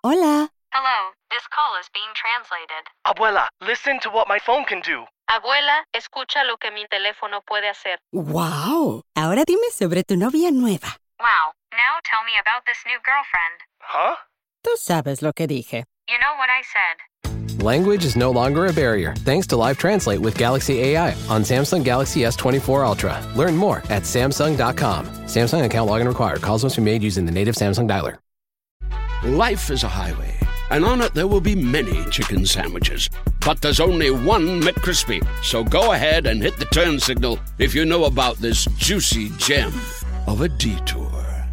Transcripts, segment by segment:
Hola. Hello, this call is being translated. Abuela, listen to what my phone can do. Abuela, escucha lo que mi teléfono puede hacer. ¡Wow! Ahora dime sobre tu novia nueva. Wow, now tell me about this new girlfriend. Huh? Tú sabes lo que dije. You know what I said. Language is no longer a barrier thanks to Live Translate with Galaxy AI on Samsung Galaxy S24 Ultra. Learn more at Samsung.com. Samsung account login required. Calls must be made using the native Samsung dialer. Life is a highway, and on it there will be many chicken sandwiches. But there's only one McCrispy. So go ahead and hit the turn signal if you know about this juicy gem of a detour.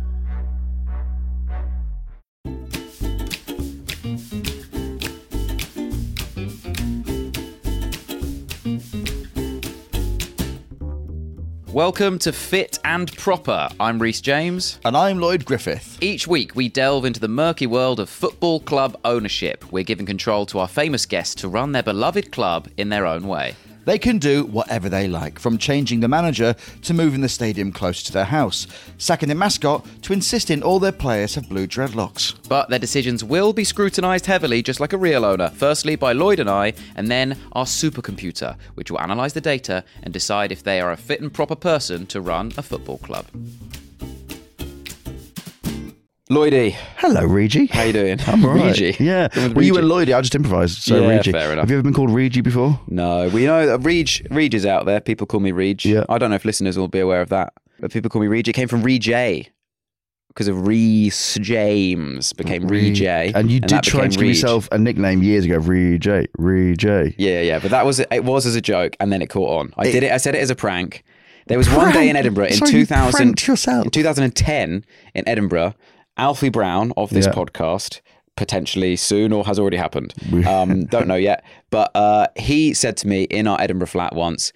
Welcome to Fit and Proper. I'm Rhys James. And I'm Lloyd Griffith. Each week we delve into the murky world of football club ownership. We're giving control to our famous guests to run their beloved club in their own way. They can do whatever they like, from changing the manager to moving the stadium close to their house, sacking the mascot to insisting all their players have blue dreadlocks. But their decisions will be scrutinised heavily, just like a real owner. Firstly by Lloyd and I, and then our supercomputer, which will analyse the data and decide if they are a fit and proper person to run a football club. Lloydie. Hello, Regi. How you doing? I'm all right. Regi. Yeah. Well, you and Lloydie, I just improvised. So Yeah, Regi. fair enough. Have you ever been called Regi before? No, we know that Reg is out there. People call me Reg. Yeah. I don't know if listeners will be aware of that, but people call me Reg. It came from Rej, because of Rhys James became Rej. And you did that try became to give Reg. yourself a nickname years ago, Rej. Yeah, but it was as a joke, and then it caught on. I said it as a prank. There was one day in Edinburgh in 2010 in Edinburgh. Alfie Brown of this podcast, potentially soon or has already happened. Don't know yet. But he said to me in our Edinburgh flat once,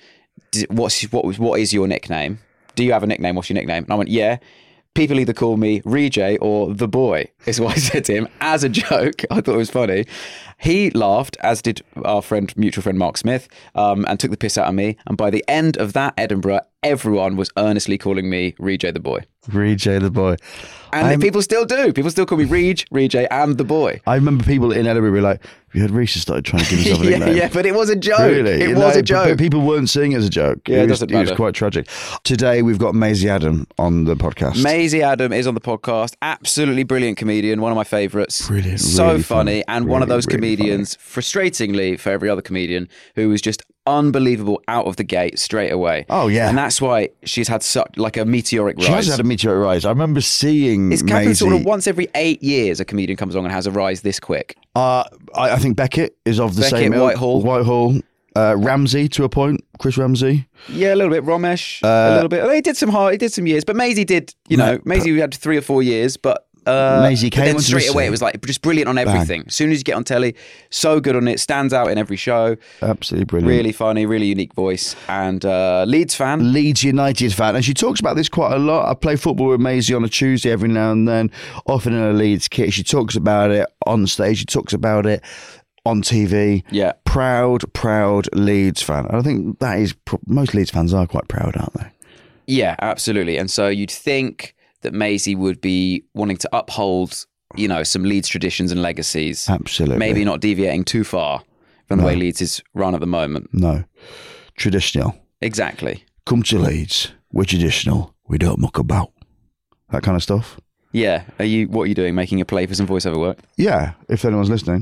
what is your nickname? Do you have a nickname? What's your nickname? And I went, yeah. People either call me Rej or The Boy, is what I said to him as a joke. I thought it was funny. He laughed, as did our mutual friend Mark Smith, and took the piss out of me. And by the end of that Edinburgh, everyone was earnestly calling me Rej the Boy. Rej the Boy. And people still do. People still call me Rej and The Boy. I remember people in Edinburgh were like, have you heard Rhys has started trying to give himself a nickname? Yeah, but it was a joke. Really? It was a joke. But people weren't seeing it as a joke. Yeah, it doesn't matter. It was quite tragic. Today we've got Maisie Adam on the podcast. Maisie Adam is on the podcast. Absolutely brilliant comedian. One of my favourites. Brilliant. So really funny. And really, one of those really comedians, frustratingly for every other comedian, who was just unbelievable out of the gate straight away. Oh, yeah. And that's why she's had such like a meteoric rise. She has had a meteoric rise. I remember seeing It's Maisie. happened sort of once every 8 years a comedian comes along and has a rise this quick. I think Beckett is of the Beckett, same ilk. Whitehall. Ramsey to a point. Chris Ramsey. Yeah, a little bit. Ramesh, a little bit. He did some years, but Maisie did, Maisie had 3 or 4 years, but Maisie came then onto straight the away scene. it was like just brilliant on everything. As soon as you get on telly, so good on it, stands out in every show. Absolutely brilliant. Really funny, really unique voice, and Leeds fan. Leeds United fan, and she talks about this quite a lot. I play football with Maisie on a Tuesday every now and then, often in a Leeds kit. She talks about it on stage. She talks about it on TV. Yeah. Proud Leeds fan. And I think that is, most Leeds fans are quite proud, aren't they? Yeah, absolutely. And so you'd think that Maisie would be wanting to uphold, some Leeds traditions and legacies. Absolutely. Maybe not deviating too far from the way Leeds is run at the moment. No. Traditional. Exactly. Come to Leeds. We're traditional. We don't muck about. That kind of stuff. Yeah. What are you doing? Making a play for some voiceover work? Yeah, if anyone's listening.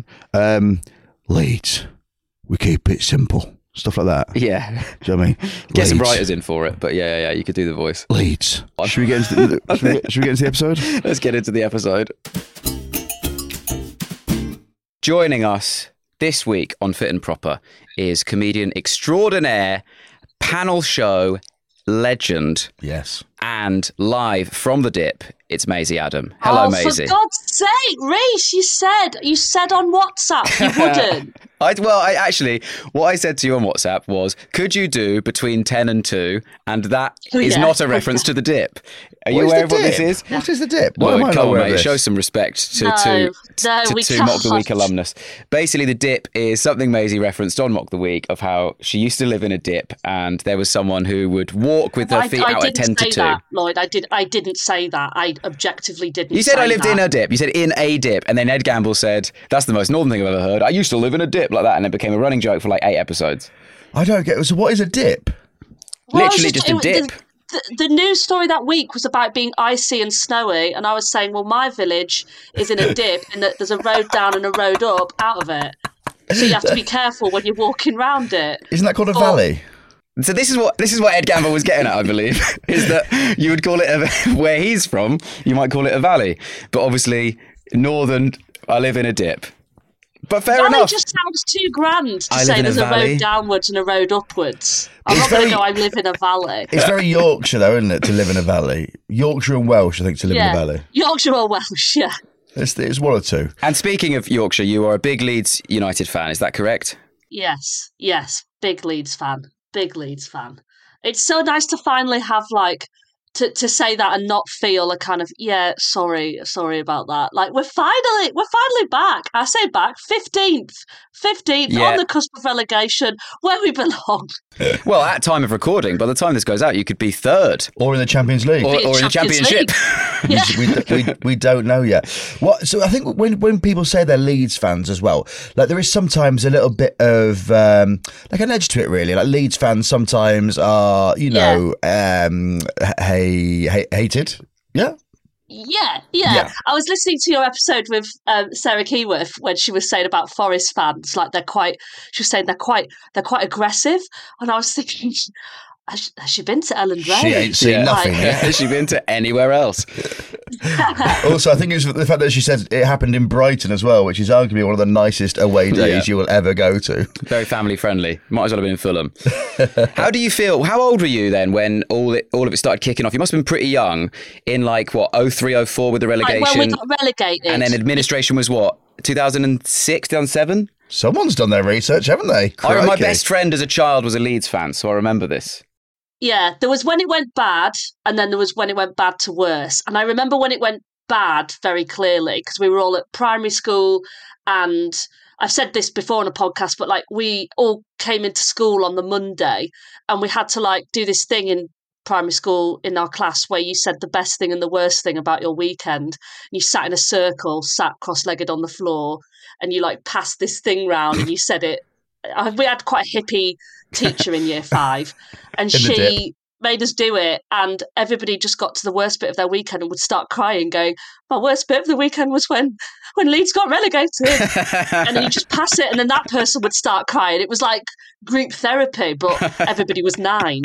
Leeds. We keep it simple. Stuff like that. Yeah. Do you know what I mean? Get some Leeds. writers in for it, but yeah, you could do the voice. Leeds. Should we get into the episode? Let's get into the episode. Joining us this week on Fit and Proper is comedian extraordinaire, panel show legend, Yes. and live from the dip, it's Maisie Adam. Hello, Maisie. For God's sake, Rhys, you said on WhatsApp you wouldn't. Actually, what I said to you on WhatsApp was, could you do between 10 and 2? And that is not a reference to the dip. Are you aware of what this is? What is the dip? Well, Why am I come not on, aware of mate. this? Show some respect to we Mock the Week can't. alumnus. Basically, the dip is something Maisie referenced on Mock the Week of how she used to live in a dip, and there was someone who would walk with her feet out at 10 to 2. That, Lloyd. I didn't say that. I objectively didn't. You said say I lived that. in a dip. You said in a dip, and then Ed Gamble said that's the most northern thing I've ever heard. I used to live in a dip like that, and it became a running joke for like 8 episodes. I don't get. So what is a dip? Well, Literally just a dip. The news story that week was about being icy and snowy, and I was saying, well, my village is in a dip, and that there's a road down and a road up out of it. So you have to be careful when you're walking round it. Isn't that called a valley? So this is what Ed Gamble was getting at, I believe, is that you would call it where he's from, you might call it a valley, but obviously northern, I live in a dip. But fair Valley enough. just sounds too grand to I live say in there's a a valley. road downwards and a road upwards. I'm It's not going very- to go, I live in a valley. It's very Yorkshire, though, isn't it, to live in a valley? Yorkshire and Welsh, I think, to live in a valley. Yorkshire or Welsh, yeah. It's one or two. And speaking of Yorkshire, you are a big Leeds United fan, is that correct? Yes. Big Leeds fan. It's so nice to finally have, like, to say that and not feel a kind of, sorry about that. Like, we're finally back. I say back, 15th on the cusp of relegation, where we belong. Well, at time of recording, by the time this goes out, you could be third. Or in the Champions League. Or in the Champions Championship. We don't know yet. So I think when people say they're Leeds fans as well, like there is sometimes a little bit of like an edge to it, really. Like Leeds fans sometimes are, hated. Yeah. Yeah. I was listening to your episode with Sarah Keyworth when she was saying about Forest fans, like she was saying they're quite aggressive, and I was thinking, has she been to Ellen Ray? She ain't seen nothing. Has she been to anywhere else? Also, I think it was the fact that she said it happened in Brighton as well, which is arguably one of the nicest away days you will ever go to. Very family friendly. Might as well have been in Fulham. How do you feel? How old were you then when all of it started kicking off? You must have been pretty young in 03, 04 with the relegation. Like when we got relegated. And then administration was what? 2006, 2007? Someone's done their research, haven't they? My best friend as a child was a Leeds fan, so I remember this. Yeah, there was when it went bad, and then there was when it went bad to worse. And I remember when it went bad very clearly, because we were all at primary school, and I've said this before on a podcast, but like we all came into school on the Monday, and we had to like do this thing in primary school in our class where you said the best thing and the worst thing about your weekend. And you sat in a circle, sat cross-legged on the floor, and you like passed this thing round and you said it. We had quite a hippie teacher in year 5, and she made us do it, and everybody just got to the worst bit of their weekend and would start crying, going, my worst bit of the weekend was when Leeds got relegated. And then you just pass it, and then that person would start crying. It was like group therapy, but everybody was 9.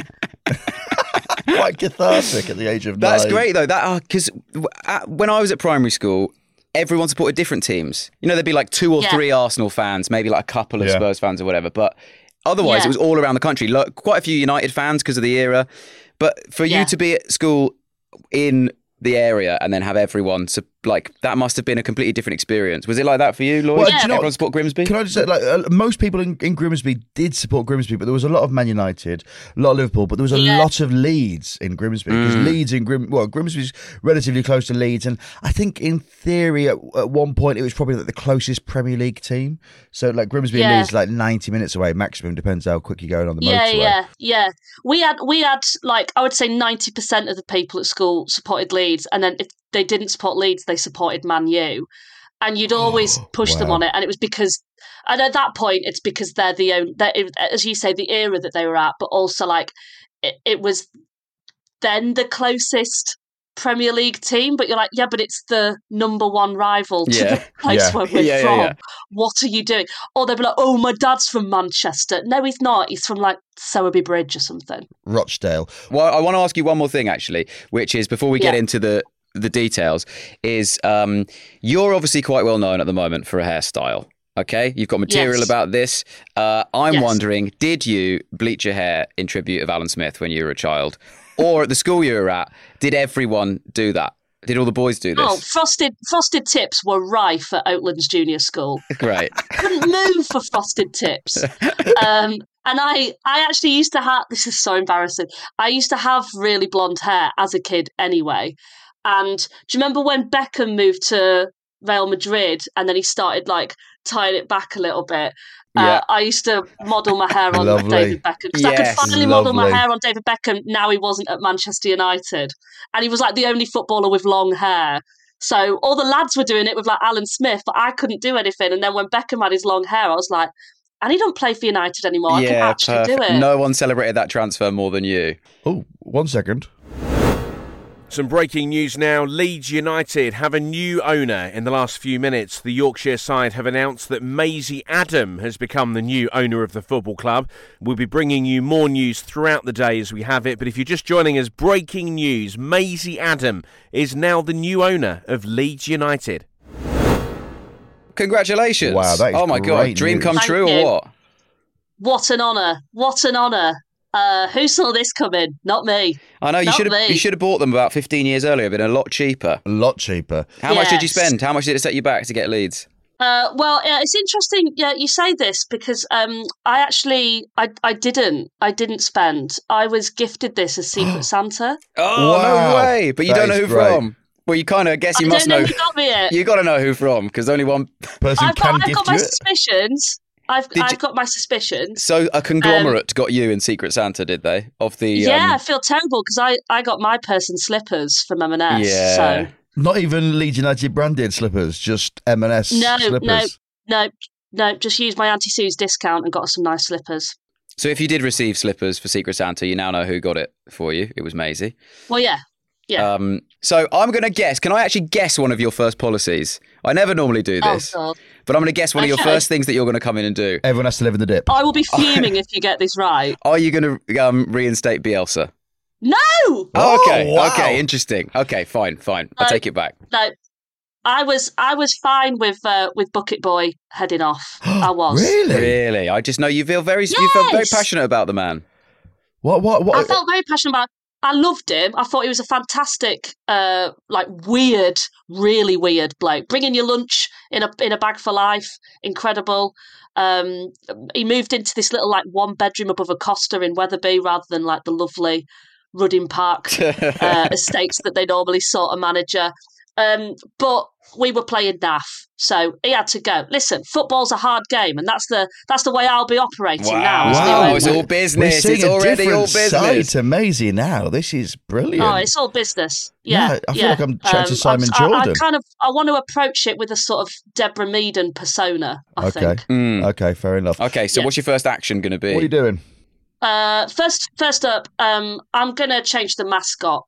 Quite cathartic at the age of 9. That's great though. Because when I was at primary school, everyone supported different teams. You know, there'd be like 2 or 3 Arsenal fans, maybe like a couple of Spurs fans or whatever. But otherwise, it was all around the country. Like, quite a few United fans because of the era. But for you to be at school in the area and then have everyone, that must have been a completely different experience. Was it like that for you, Lloyd? Well, do you know Everyone support Grimsby? Can I just say, most people in Grimsby did support Grimsby, but there was a lot of Man United, a lot of Liverpool, but there was a lot of Leeds in Grimsby, because Leeds in Grimsby's relatively close to Leeds, and I think in theory at one point it was probably like the closest Premier League team. So like Grimsby and Leeds, like 90 minutes away maximum, depends how quick you're going on the motorway. Yeah. We had like, I would say 90% of the people at school supported Leeds, and then if they didn't support Leeds, they supported Man U, and you'd always push them on it. And it was because, and at that point, it's because they're as you say, the era that they were at, but also like it was then the closest Premier League team. But you're like, but it's the number 1 rival to the place where we're from. Yeah. What are you doing? Or they'd be like, oh, my dad's from Manchester. No, he's not. He's from like Sowerby Bridge or something. Rochdale. Well, I want to ask you one more thing, actually, which is before we get into the details, is you're obviously quite well known at the moment for a hairstyle. Okay, you've got material about this. I'm wondering, did you bleach your hair in tribute of Alan Smith when you were a child, or at the school you were at, did everyone do that? Did all the boys do this? Oh, frosted tips were rife at Oatlands Junior School. Great. Couldn't move for frosted tips. And I actually used to have, this is so embarrassing, I used to have really blonde hair as a kid anyway. And do you remember when Beckham moved to Real Madrid and then he started like tying it back a little bit? Yeah. I used to model my hair on David Beckham because I could finally model my hair on David Beckham. Now he wasn't at Manchester United, and he was like the only footballer with long hair. So all the lads were doing it with like Alan Smith, but I couldn't do anything. And then when Beckham had his long hair, I was like, and he don't play for United anymore. I can actually do it. No one celebrated that transfer more than you. Oh, 1 second. Some breaking news now. Leeds United have a new owner in the last few minutes. The Yorkshire side have announced that Maisie Adam has become the new owner of the football club. We'll be bringing you more news throughout the day as we have it. But if you're just joining us, breaking news. Maisie Adam is now the new owner of Leeds United. Congratulations. Wow, that is oh my God, dream news. come Thank true you. or what? What an honour. What an honour. Who saw this coming? Not me. I know, you Not should me. have bought them about 15 years earlier, been a lot cheaper. A lot cheaper. How much did you Yes. spend? How much did it set you back to get Leeds? Well, it's interesting you say this because I didn't spend. I was gifted this as Secret Santa. Oh, Wow. no way. But you That don't know is who great. from. Well, you kind of guess you I must don't know know. who got me it. You got to know who from because only one. Person I've can got gift my you it. suspicions. I've you- got my suspicions. So a conglomerate got you in Secret Santa, did they? Of the Yeah, I feel terrible because I got my person slippers from M&S. Yeah. So Not even Leeds United branded slippers, just M&S slippers. no, just used my Auntie Sue's discount and got some nice slippers. So if you did receive slippers for Secret Santa, you now know who got it for you. It was Maisie. Well, yeah. So I'm going to guess. Can I actually guess one of your first policies? I never normally do this, Oh, God. but I'm going to guess one of your Okay. first things that you're going to come in and do. Everyone has to live in the dip. I will be fuming if you get this right. Are you going to reinstate Bielsa? No! Oh, okay, wow. okay, interesting. Okay, fine. I'll take it back. No, I was fine with Bucket Boy heading off. I was. Really? I just know you feel very Yes! passionate about the man. What? I felt very passionate about. I loved him. I thought he was a fantastic, weird, really weird bloke. Bringing your lunch in a bag for life, incredible. He moved into this little one bedroom above a Costa in Wetherby rather than like the lovely Rudding Park estates that they normally sort a manager. But we were playing naff, so he had to go. Listen, football's a hard game, and that's the way I'll be operating now. Wow, it's all We're business. seeing It's a already all different side business. to Maisie now. This is brilliant. Oh, it's all business. Yeah, I feel like I'm chatting to Simon Jordan. I want to approach it with a sort of Deborah Meaden persona. I think. Okay, fair enough. Okay, so Yeah. what's your first action going to be? What are you doing? First up, I'm gonna change the mascot.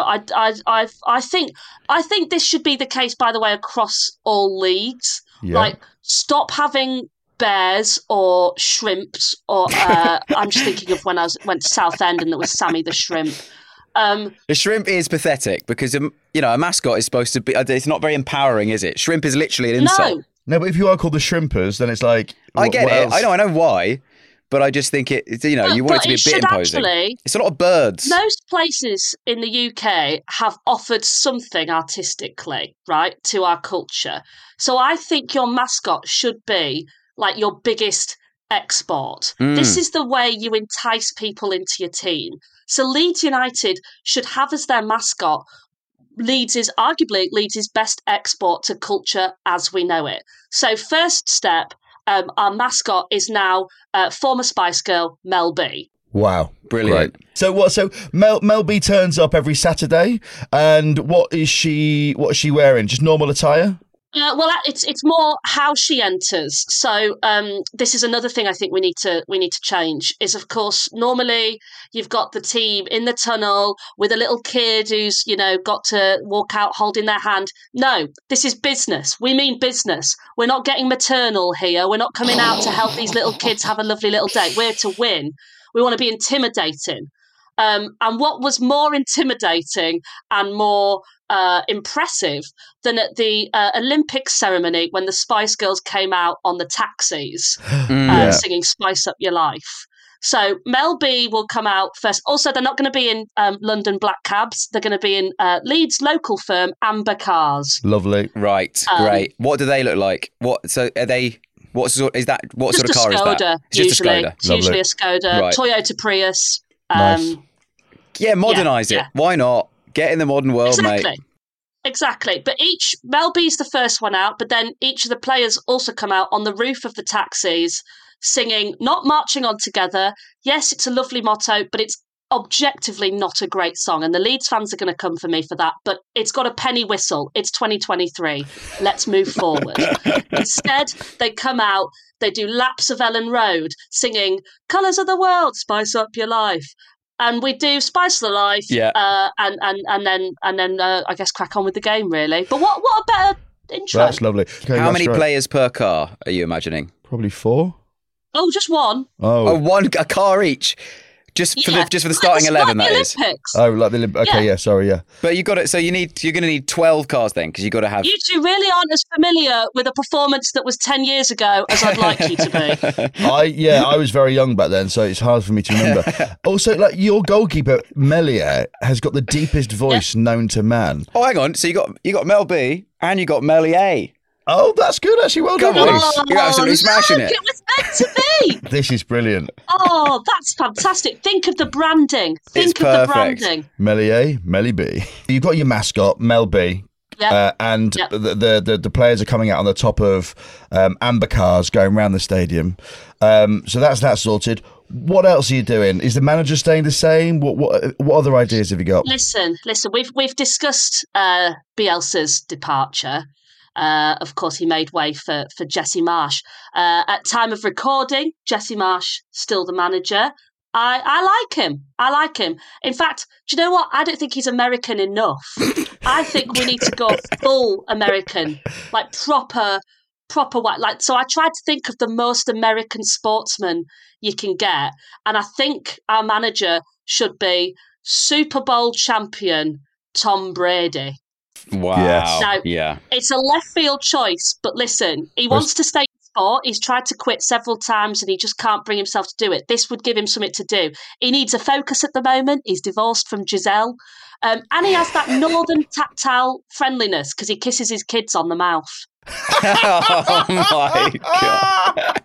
I think this should be the case, by the way, across all leagues. Yeah. Like, stop having bears or shrimps, or I'm just thinking of when I went to Southend and there was Sammy the shrimp. The shrimp is pathetic because a mascot is supposed to be. It's not very empowering, is it? Shrimp is literally an insult. No, No, but if you are called the Shrimpers, then it's like I get what it. else? I know why, but I just think it's you want it but to be a it bit should imposing. actually- It's a lot of birds. most places in the UK have offered something artistically, right, to our culture. So I think your mascot should be like your biggest export. This is the way you entice people into your team. So Leeds United should have as their mascot arguably Leeds' best export to culture as we know it. So first step, our mascot is now former Spice Girl Mel B. Wow, Brilliant. Great. So what? So Mel B turns up every Saturday, and what is she wearing? Just normal attire? Well, it's more how she enters. So this is another thing I think we need to change. Is of course normally you've got the team in the tunnel with a little kid who's got to walk out holding their hand. No, this is business. We mean business. We're not getting maternal here. We're not coming out to help these little kids have a lovely little day. We're to win. We want to be intimidating. And what was more intimidating and more impressive than at the Olympics ceremony when the Spice Girls came out on the taxis singing Spice Up Your Life. So Mel B will come out first. Also, they're not going to be in London black cabs. They're going to be in Leeds local firm Amber Cars. Lovely. Right, great. What do they look like? So are they? What sort of car is that? Just a Skoda, usually. It's usually a Skoda. Right. Toyota Prius. Nice. Yeah, modernise it. Why not? Get in the modern world, mate. Exactly. But Mel B's the first one out, but then each of the players also come out on the roof of the taxis singing, not marching on together. Yes, it's a lovely motto, but it's objectively not a great song. And the Leeds fans are going to come for me for that, but it's got a penny whistle. It's 2023. Let's move forward. Instead, they come out, they do laps of Ellen Road singing, Colours of the World, Spice Up Your Life. And we do Spice the Life, and then I guess crack on with the game, really. But what a better intro. That's lovely. Okay, How many players per car are you imagining? Probably 4. Oh, just one. A car each. Just for the starting 11, that is. Olympics. Oh, like the Olympics. Okay, yeah, sorry, yeah. But you got it. So you're going to need 12 cars then, because you got to have. You two really aren't as familiar with a performance that was 10 years ago as I'd like you to be. I was very young back then, so it's hard for me to remember. Also, like your goalkeeper Meslier has got the deepest voice known to man. Oh, hang on. So you got Mel B and you got Meslier. Oh, that's good, actually. Well done, You're absolutely smashing it. It was meant to be. This is brilliant. Oh, that's fantastic. Think of the branding. Think of the branding. Meslier, Melly B. You've got your mascot, Mel B. Yep. And the players are coming out on the top of amber cars going around the stadium. So that's that sorted. What else are you doing? Is the manager staying the same? What other ideas have you got? Listen. We've discussed Bielsa's departure. Of course, he made way for Jesse Marsch. At time of recording, Jesse Marsch still the manager. I like him. In fact, do you know what? I don't think he's American enough. I think we need to go full American, like proper white. Like, so I tried to think of the most American sportsman you can get, and I think our manager should be Super Bowl champion Tom Brady. Wow. Yes. Now, it's a left field choice, but listen, he wants to stay in sport. He's tried to quit several times and he just can't bring himself to do it. This would give him something to do. He needs a focus at the moment. He's divorced from Giselle. And he has that northern tactile friendliness because he kisses his kids on the mouth. Oh my God.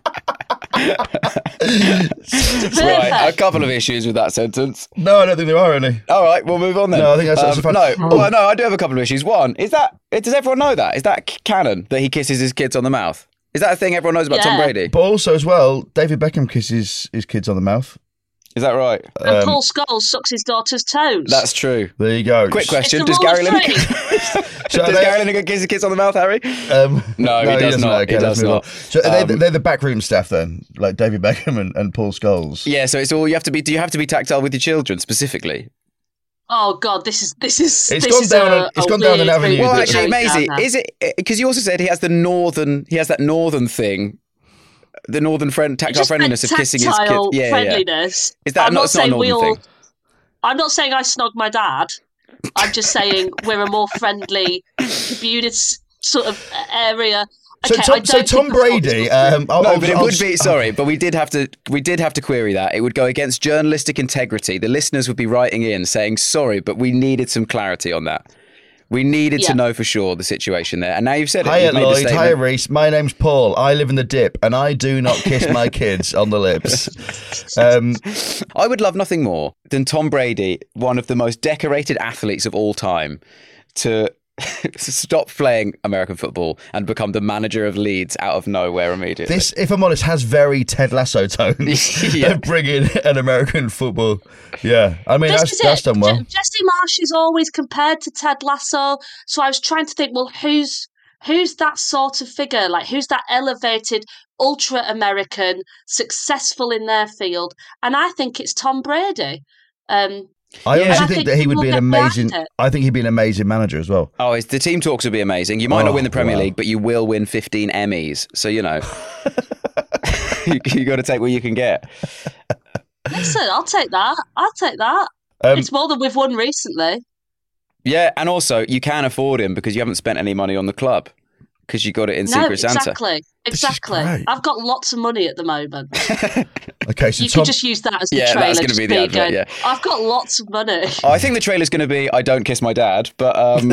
Right, a couple of issues with that sentence. No, I don't think there are any. All right, we'll move on then. No, I think that's fine. No, I do have a couple of issues. One, does everyone know that? Is that canon that he kisses his kids on the mouth? Is that a thing everyone knows about Tom Brady? But also as well, David Beckham kisses his kids on the mouth. Is that right? And Paul Scholes sucks his daughter's toes. That's true. There you go. Quick question: Does Gary Lineker kiss his kids on the mouth, Harry? No, he does not. Okay, he does not. So they're the backroom staff then, like David Beckham and Paul Scholes. Yeah. So it's all you have to be. Do you have to be tactile with your children specifically? Oh God, this is. It's gone down an avenue. Well, actually, Maisie, is it because you also said he has that northern thing. The northern tactile friendliness of kissing his kids. Yeah, friendliness. Is that not a northern thing? I'm not saying I snog my dad. I'm just saying we're a more friendly community sort of area. Okay, so Tom Brady. But we did have to query that. It would go against journalistic integrity. The listeners would be writing in saying sorry, but we needed some clarity on that. We needed to know for sure the situation there. And now you've said it. Hiya, Lloyd. Hiya, Reese. My name's Paul. I live in the dip, and I do not kiss my kids on the lips. I would love nothing more than Tom Brady, one of the most decorated athletes of all time, to stop playing American football and become the manager of Leeds out of nowhere immediately. This, if I'm honest, has very Ted Lasso tones of bringing an American football. Yeah, I mean, that's done well. Jesse Marsch is always compared to Ted Lasso, so I was trying to think, well, who's that sort of figure? Like, who's that elevated, ultra-American, successful in their field? And I think it's Tom Brady. I honestly think that he would be an amazing. I think he'd be an amazing manager as well. Oh, the team talks would be amazing. You might not win the Premier League, but you will win 15 Emmys. So you got to take what you can get. Listen, I'll take that. It's more than we've won recently. Yeah, and also you can afford him because you haven't spent any money on the club. because you got it in Secret Santa. Exactly. I've got lots of money at the moment. Okay, so you could just use that as the trailer. That's going to be the advert, yeah. I've got lots of money. I think the trailer's going to be I don't kiss my dad, but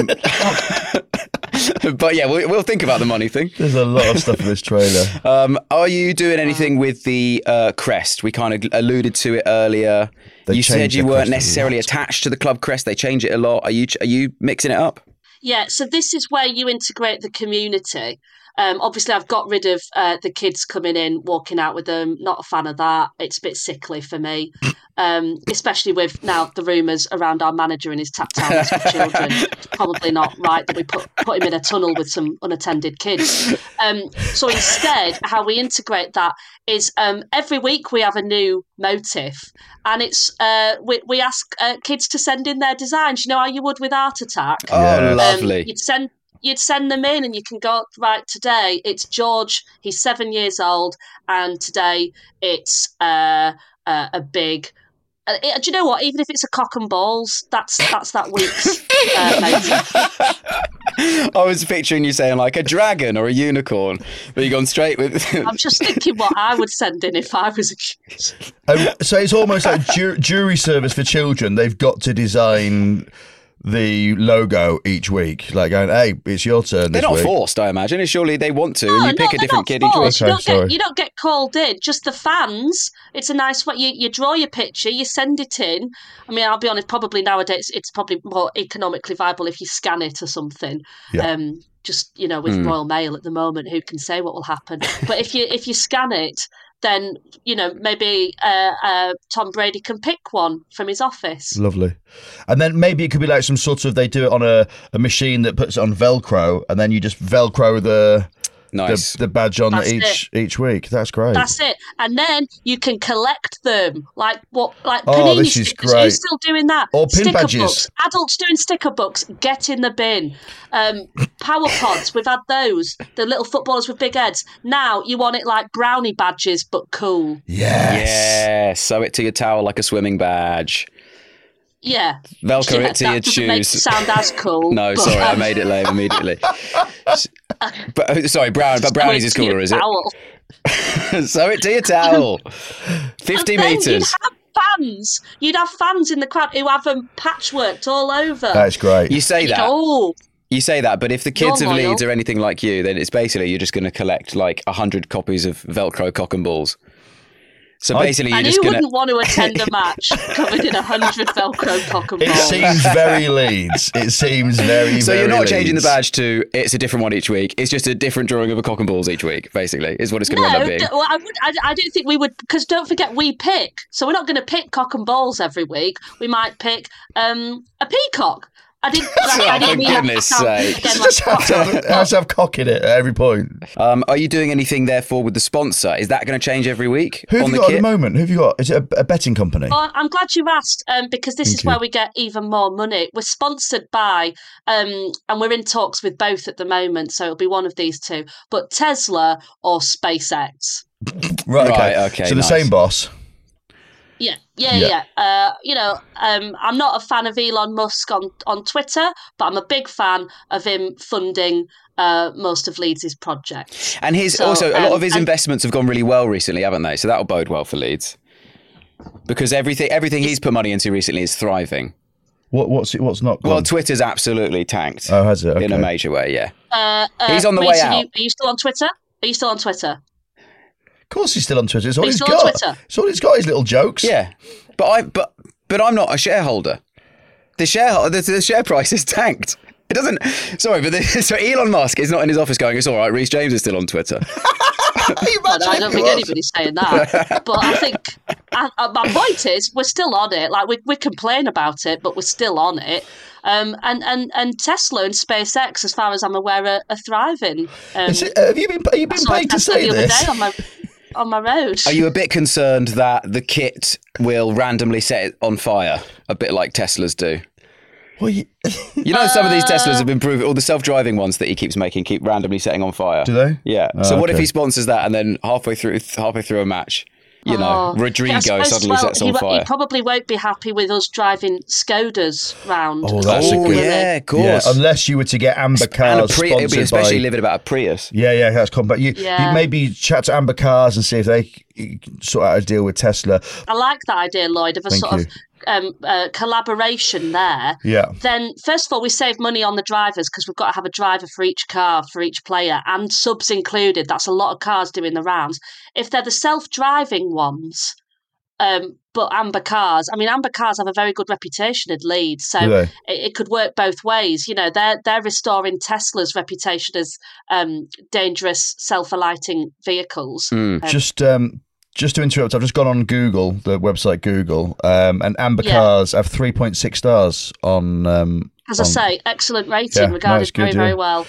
but yeah, we'll think about the money thing. There's a lot of stuff in this trailer. Are you doing anything with the crest? We kind of alluded to it earlier. You said you weren't necessarily attached to the club crest. They change it a lot. Are you mixing it up? Yeah, so this is where you integrate the community. Obviously, I've got rid of the kids coming in, walking out with them. Not a fan of that. It's a bit sickly for me, especially with now the rumours around our manager and his tap-downs for children. It's probably not right that we put him in a tunnel with some unattended kids. So instead, how we integrate that is every week we have a new motif, and it's we ask kids to send in their designs. You know how you would with Art Attack? Oh, lovely. You'd send them in and you can go, right, today it's George, he's 7 years old, and today it's a big... do you know what? Even if it's a cock and balls, that's that week's motive. I was picturing you saying like a dragon or a unicorn, but you've gone straight with... I'm just thinking what I would send in if I was a kid. So it's almost like jury service for children. They've got to design the logo each week, like going, hey, it's your turn this week. They're not forced, I imagine. Surely they want to, and you pick a different kid each week. You don't get called in, just the fans. It's a nice way. You draw your picture, you send it in. I mean, I'll be honest, probably nowadays it's probably more economically viable if you scan it or something. Yeah. Just, with Royal Mail at the moment, who can say what will happen? But if you scan it, then, maybe Tom Brady can pick one from his office. Lovely. And then maybe it could be like some sort of, they do it on a machine that puts it on Velcro, and then you just Velcro the badge on each week. That's great. That's it. And then you can collect them. Like Panini this is great. Who's still doing that? Or pin badges. Books. Adults doing sticker books. Get in the bin. Power pods. We've had those. The little footballers with big heads. Now you want it like brownie badges, but cool. Yes. Yeah. Sew it to your towel like a swimming badge. Yeah. Velcro it to your shoes. Make it sound as cool. No, sorry, I made it lame immediately. Sorry, brownies is cooler, is it? Sew it to your towel. 50 metres. You'd have fans in the crowd who have them patchworked all over. That's great. You say that. You say that, but if the kids of Leeds are anything like you, then it's basically you're just going to collect like 100 copies of Velcro cock and balls. So basically, you're just going to... wouldn't want to attend a match covered in 100 Velcro cock and balls? It seems very Leeds. It seems very, So very you're not Leeds. changing the badge to it's a different one each week. It's just a different drawing of a cock and balls each week, basically, is what it's going to end up being. No, I don't think we would, because don't forget we pick. So we're not going to pick cock and balls every week. We might pick a peacock. I didn't mean goodness sake. Just has to have cock in it at every point. Are you doing anything, therefore, with the sponsor? Is that going to change every week? Who have you got at the moment? Who have you got? Is it a betting company? Well, I'm glad you asked, because this is where we get even more money. We're sponsored by, and we're in talks with both at the moment, so it'll be one of these two, but Tesla or SpaceX. Right, okay. So the same boss. Yeah. I'm not a fan of Elon Musk on Twitter, but I'm a big fan of him funding most of Leeds' projects. And a lot of his investments have gone really well recently, haven't they? So that'll bode well for Leeds. Because everything he's put money into recently is thriving. What's not gone? Well, Twitter's absolutely tanked. Oh, has it? Okay. In a major way, yeah. He's on the way out. Are you still on Twitter? Of course he's still on Twitter. It's all he's got. On Twitter? It's all he's got, his little jokes. Yeah. But I'm not a shareholder. The share price is tanked. It doesn't... Sorry, but so Elon Musk is not in his office going, it's all right, Reece James is still on Twitter. I don't think anybody's saying that. But I think... my point is, we're still on it. Like, we complain about it, but we're still on it. And Tesla and SpaceX, as far as I'm aware, are thriving. Have you been paid to say this? The other day on my road. Are you a bit concerned that the kit will randomly set it on fire, a bit like Teslas do? Well, you know, some of these Teslas have been proven, all the self-driving ones that he keeps making keep randomly setting on fire. Do they? Yeah. So what if he sponsors that and then halfway through a match, Rodrigo suddenly sets on fire. He probably won't be happy with us driving Skodas round. Oh, that's a good. Yeah, of course. Yeah, unless you were to get Amber Cars sponsored by, especially living about a Prius. Yeah, that's compact. You maybe chat to Amber Cars and see if they can sort out a deal with Tesla. I like that idea, Lloyd, of a sort of collaboration there. Yeah. Then, first of all, we save money on the drivers because we've got to have a driver for each car, for each player, and subs included. That's a lot of cars doing the rounds. If they're the self-driving ones, but Amber Cars have a very good reputation at Leeds, so it could work both ways. They're restoring Tesla's reputation as dangerous self-alighting vehicles. Just to interrupt, I've just gone on Google, the website Google, and Amber Cars have 3.6 stars on. I say, excellent rating, regarded very, very well.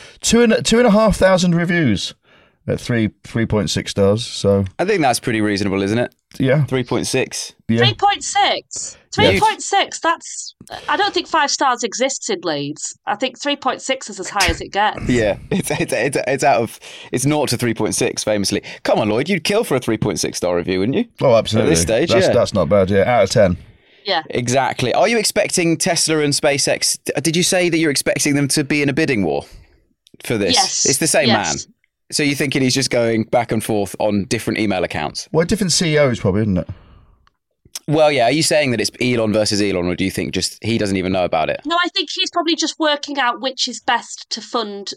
2,500 reviews at 3.6 stars. So I think that's pretty reasonable, isn't it? Yeah, 3.6. Yeah. 3.6. 3.6. That's. I don't think 5 stars exists in Leeds. I think 3.6 is as high as it gets. Yeah, it's out of 0 to 3.6 famously. Come on, Lloyd, you'd kill for a 3.6 star review, wouldn't you? Oh, absolutely. At this stage, that's not bad. Yeah, out of 10. Yeah, exactly. Are you expecting Tesla and SpaceX? Did you say that you're expecting them to be in a bidding war for this? Yes, it's the same man. So you're thinking he's just going back and forth on different email accounts? Well, different CEOs probably, isn't it? Well, yeah. Are you saying that it's Elon versus Elon, or do you think just he doesn't even know about it? No, I think he's probably just working out which is best to fund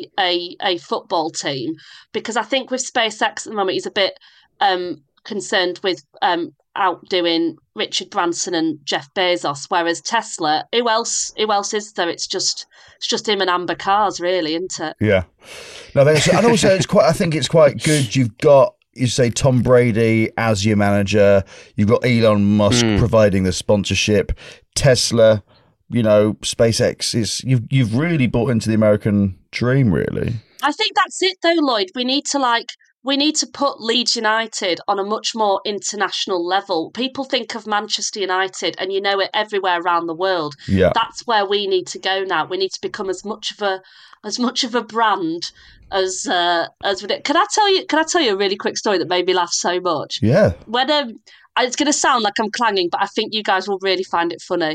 a football team, because I think with SpaceX at the moment he's a bit concerned with outdoing Richard Branson and Jeff Bezos, whereas Tesla, who else is there? It's just him and Amber Cars, really, isn't it? Yeah. No, and also I think it's quite good. You've got, you say, Tom Brady as your manager. You've got Elon Musk providing the sponsorship. Tesla, SpaceX is you've really bought into the American dream, really. I think that's it, though, Lloyd. We need to put Leeds United on a much more international level. People think of Manchester United, and you know it everywhere around the world. Yeah. That's where we need to go now. We need to become as much of a brand as we did. Can I tell you a really quick story that made me laugh so much? Yeah. When it's going to sound like I'm clanging, but I think you guys will really find it funny.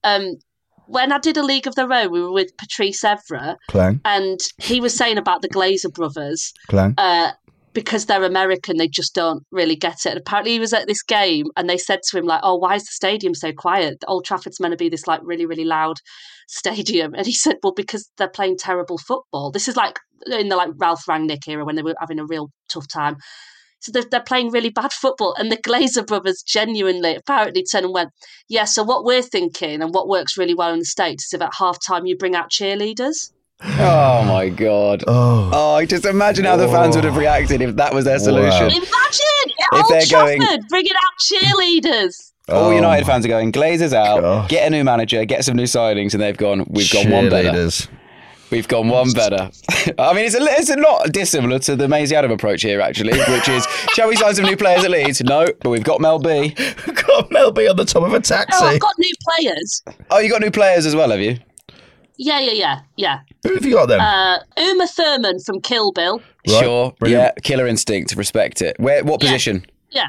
When I did a League of Their Own, we were with Patrice Evra, Clang. And he was saying about the Glazer brothers. Clang. Because they're American, they just don't really get it. And apparently he was at this game and they said to him, like, oh, why is the stadium so quiet? Old Trafford's meant to be this, like, really, really loud stadium. And he said, well, because they're playing terrible football. This is like in the, like, Ralph Rangnick era when they were having a real tough time. So they're playing really bad football. And the Glazer brothers genuinely apparently turned and went, yeah, so what we're thinking and what works really well in the States is if at halftime you bring out cheerleaders. Oh my God! Oh, just imagine how the fans would have reacted if that was their solution. Imagine Old Trafford bringing out cheerleaders. All United fans are going, Glazers out, get a new manager, get some new signings, and they've gone, we've gone one better. We've gone one better. I mean, it's a lot dissimilar to the Maisie Adam approach here, actually, which is, shall we sign some new players at Leeds? No, but we've got Mel B. We've got Mel B on the top of a taxi. No, I've got new players. Oh, you got new players as well, have you? Yeah. Who have you got then? Uma Thurman from Kill Bill. Right. Sure. Brilliant. Yeah, killer instinct. Respect it. What position? Yeah.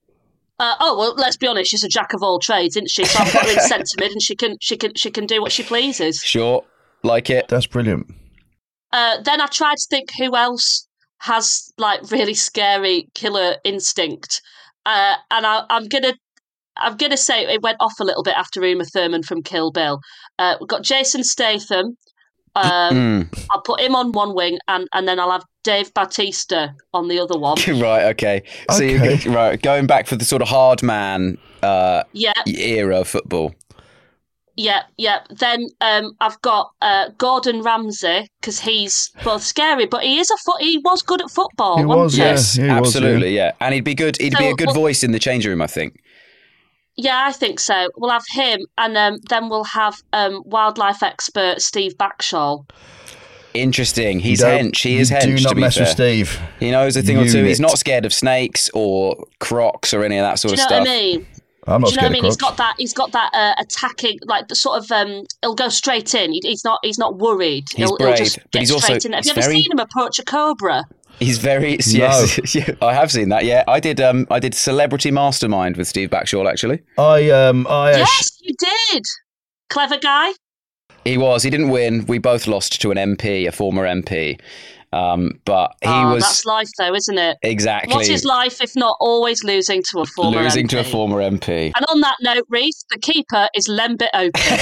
Well, let's be honest. She's a jack of all trades, isn't she? So I've got her in centre mid, and she can do what she pleases. Sure. Like it. That's brilliant. Then I tried to think who else has like really scary killer instinct, and I'm gonna say it went off a little bit after Uma Thurman from Kill Bill. We've got Jason Statham. I'll put him on one wing, and then I'll have Dave Bautista on the other one. Right. Okay. So you're going back for the sort of hard man era of football. Yeah. Then I've got Gordon Ramsay, because he's both scary, but he was good at football. He was, yes, absolutely, yeah. And he'd be good. He'd be a good voice in the change room, I think. Yeah, I think so. We'll have him, and then we'll have wildlife expert Steve Backshall. Interesting. He's hench. He is hench. Do not mess with Steve. He knows a thing or two. He's not scared of snakes or crocs or any of that sort of stuff. Do you know what I mean? I'm not scared of crocs. He's got that attacking, like the sort of. He'll go straight in. He's not worried. He's brave, just but he's also straight in. Have you ever seen him approach a cobra? He's very yes. Yeah, I have seen that. Yeah, I did. I did Celebrity Mastermind with Steve Backshall. Actually, Yes, you did. Clever guy. He was. He didn't win. We both lost to an MP, a former MP. But he was. That's life, though, isn't it? Exactly. What is life if not always losing to a former MP? And on that note, Reese, the keeper is Lembit Opik.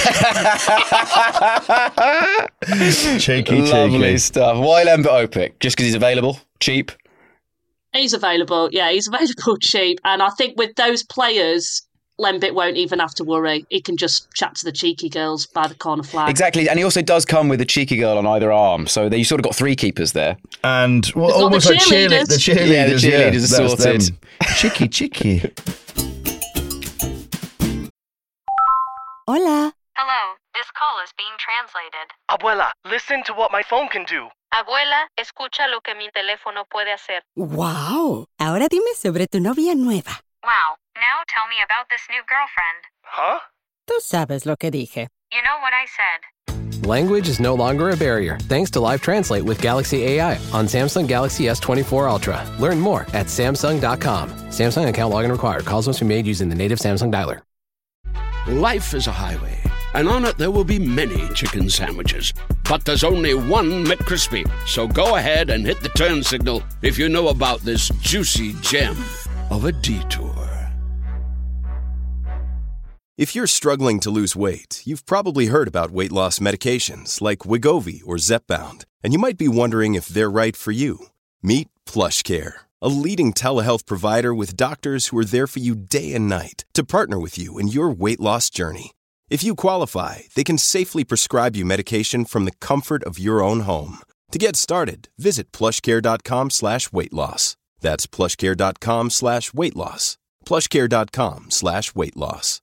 Cheeky. Lovely stuff. Why Lembit Opik? Just because he's available, cheap. He's available. Yeah, he's available cheap. And I think with those players, Lembit won't even have to worry. He can just chat to the cheeky girls by the corner flag. Exactly. And he also does come with a cheeky girl on either arm. So you sort of got three keepers there. And almost like the cheerleaders. Yeah, the cheerleaders are sorted. Cheeky. Hola. Hello, this call is being translated. Abuela, listen to what my phone can do. Abuela, escucha lo que mi teléfono puede hacer. Wow. Ahora dime sobre tu novia nueva. Wow, now tell me about this new girlfriend. Huh? Tú sabes lo que dije. You know what I said. Language is no longer a barrier thanks to Live Translate with Galaxy AI on Samsung Galaxy S24 Ultra. Learn more at Samsung.com. Samsung account login required. Calls must be made using the native Samsung dialer. Life is a highway, and on it there will be many chicken sandwiches. But there's only one McCrispy. So go ahead and hit the turn signal if you know about this juicy gem of a detour. If you're struggling to lose weight, you've probably heard about weight loss medications like Wegovy or Zepbound, and you might be wondering if they're right for you. Meet PlushCare, a leading telehealth provider with doctors who are there for you day and night to partner with you in your weight loss journey. If you qualify, they can safely prescribe you medication from the comfort of your own home. To get started, visit plushcare.com/weightloss. That's plushcare.com/weightloss. plushcare.com/weightloss.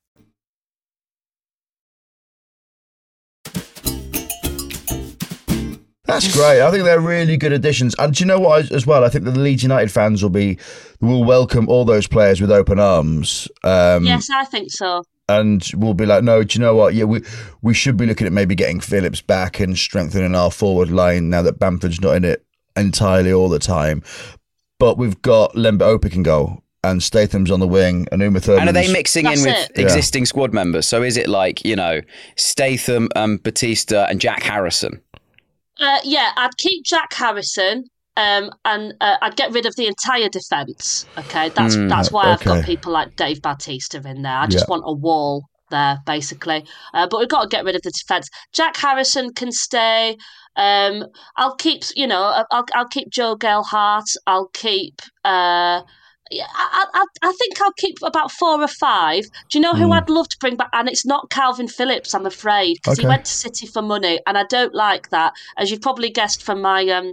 That's great. I think they're really good additions. And do you know what, as well? I think that the Leeds United fans will welcome all those players with open arms. Yes, I think so. And we'll be like, no, do you know what? Yeah, we should be looking at maybe getting Phillips back and strengthening our forward line now that Bamford's not in it entirely all the time. But we've got Lembit Opik in goal, and Statham's on the wing, and Uma Thurman. And are they mixing in with existing squad members? So is it like, Statham, Batista and Jack Harrison? Yeah, I'd keep Jack Harrison, and I'd get rid of the entire defence. Okay, that's why I've got people like Dave Batista in there. I just want a wall there, basically. But we've got to get rid of the defence. Jack Harrison can stay. I'll keep, I'll keep Joe Gelhardt. I'll keep. I think I'll keep about 4 or 5. Do you know who I'd love to bring back? And it's not Calvin Phillips, I'm afraid, because he went to City for money, and I don't like that. As you've probably guessed from my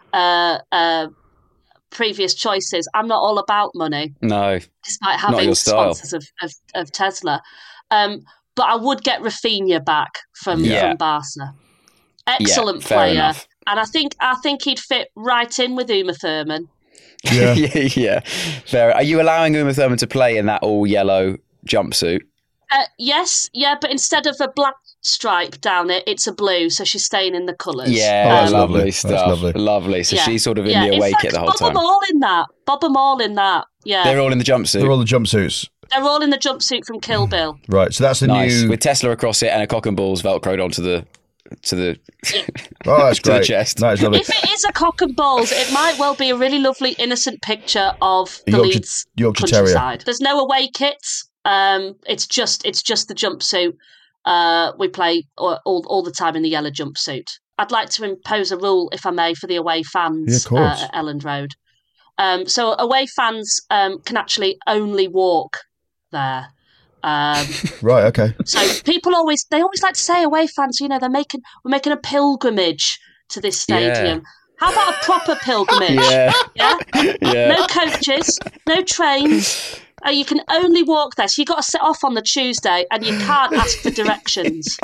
previous choices, I'm not all about money. No, despite having sponsors of Tesla. But I would get Rafinha back from Barca. Excellent player, enough. And I think he'd fit right in with Uma Thurman. Yeah. Yeah. Fair. Are you allowing Uma Thurman to play in that all yellow jumpsuit? Yes, but instead of a black stripe down it, it's a blue, so she's staying in the colours. Yeah, lovely stuff. That's lovely. So she's sort of in the away kit the whole time. Bob them all in that. Yeah, they're all in the jumpsuit. They're all the jumpsuits. They're all in the jumpsuit from Kill Bill. Right, so that's the new with Tesla across it and a cock and balls velcroed onto the. Oh, that's great. The chest. That is lovely. If it is a cock and balls, it might well be a really lovely, innocent picture of the Leeds Yorkshire countryside. Terrier. There's no away kits. It's just the jumpsuit. We play all the time in the yellow jumpsuit. I'd like to impose a rule, if I may, for the away fans at Elland Road. So away fans can actually only walk there. Right, okay. So people always like to say away fans, we're making a pilgrimage to this stadium. Yeah. How about a proper pilgrimage? Yeah? No coaches, no trains. You can only walk there. So you've got to set off on the Tuesday and you can't ask for directions.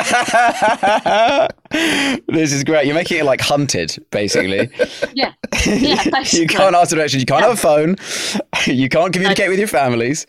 This is great. You're making it like Hunted, basically. Yeah, basically. You can't ask directions. You can't have a phone. You can't communicate with your families.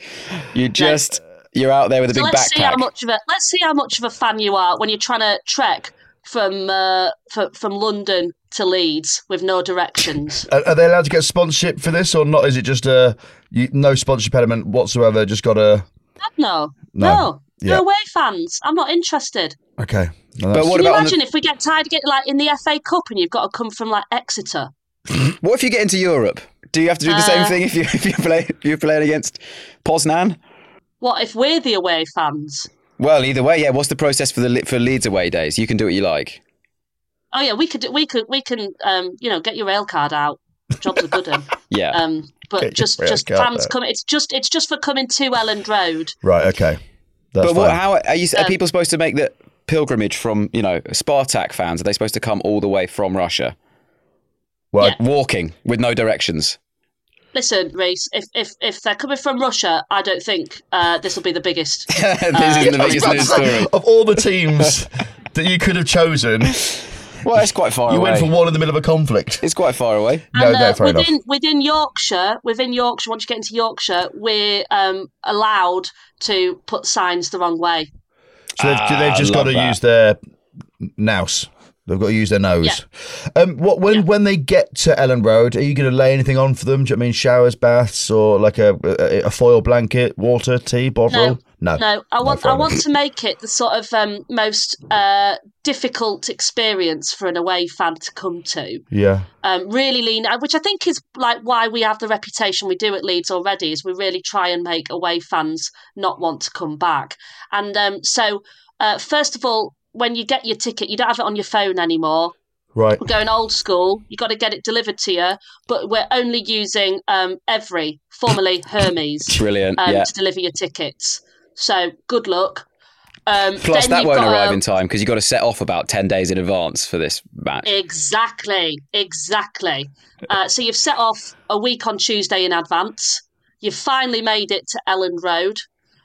You're out there with a big backpack. Let's see how much of a fan you are when you're trying to trek from London to Leeds with no directions. Are they allowed to get sponsorship for this or not? Is it just no sponsorship element whatsoever? Just got a... No. Yeah. No away fans. I'm not interested. Okay. But what Can you about imagine if we get tied again, like in the FA Cup and you've got to come from like Exeter? What if you get into Europe? Do you have to do the same thing if you're playing against Poznan? What if we're the away fans? Well, either way, yeah. What's the process for Leeds away days? You can do what you like. Oh yeah, we can get your rail card out. Jobs are good. Yeah. But just fans come. It's just for coming to Elland Road. Right. Okay. That's but fine. how are people supposed to make the pilgrimage from Spartak fans? Are they supposed to come all the way from Russia? Well, walking with no directions. Listen, Reese, if they're coming from Russia, I don't think this will be the biggest. This is the biggest news story. Of all the teams that you could have chosen, well, it's quite far away. You went for one in the middle of a conflict. It's quite far away. And, fair enough. Within Yorkshire, once you get into Yorkshire, we're allowed to put signs the wrong way. So they've just got to use their nous. They've got to use their nose. Yeah. When they get to Elland Road, are you going to lay anything on for them? Do you know what I mean showers, baths, or like a foil blanket, water, tea, bottle? No. I want to make it the sort of most difficult experience for an away fan to come to. Yeah. Really lean, which I think is like why we have the reputation we do at Leeds already, is we really try and make away fans not want to come back. And so first of all, when you get your ticket, you don't have it on your phone anymore. Right. We're going old school. You've got to get it delivered to you, but we're only using Every, formerly Hermes, Brilliant. to deliver your tickets. So good luck. Plus, that won't arrive in time because you've got to set off about 10 days in advance for this match. Exactly. So you've set off a week on Tuesday in advance. You've finally made it to Elland Road.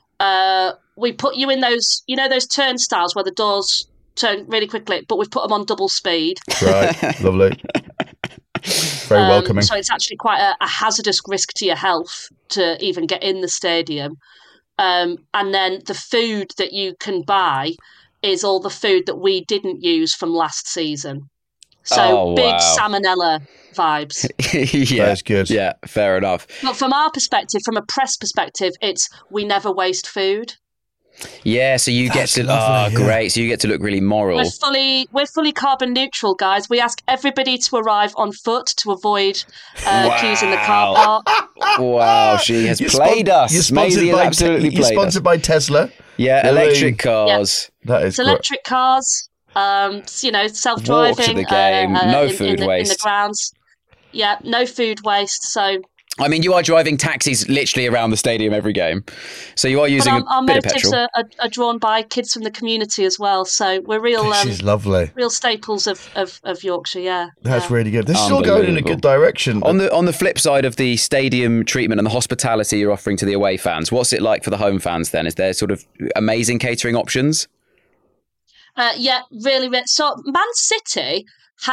We put you in those turnstiles where the doors turn really quickly, but we've put them on double speed. Right, lovely. Very welcoming. So it's actually quite a hazardous risk to your health to even get in the stadium. And then the food that you can buy is all the food that we didn't use from last season. So big salmonella vibes. Yeah, that's good. Yeah, fair enough. But from our perspective, from a press perspective, it's we never waste food. Yeah, so you get to great. So you get to look really moral. We're fully carbon neutral, guys. We ask everybody to arrive on foot to avoid queues in the car park. Wow, she has played us. Maisie has absolutely played us. You're sponsored by Tesla. Yeah, electric cars. Yeah. That is it's electric cars. Self-driving. Walk to the game. No food waste in the grounds. Yeah, no food waste. So. I mean, you are driving taxis literally around the stadium every game. So you are using our a bit of petrol. Our motives are drawn by kids from the community as well. So we're real... She's lovely. Real staples of Yorkshire, yeah. That's really good. This is all going in a good direction. On the flip side of the stadium treatment and the hospitality you're offering to the away fans, what's it like for the home fans then? Is there sort of amazing catering options? Yeah, really. So Man City...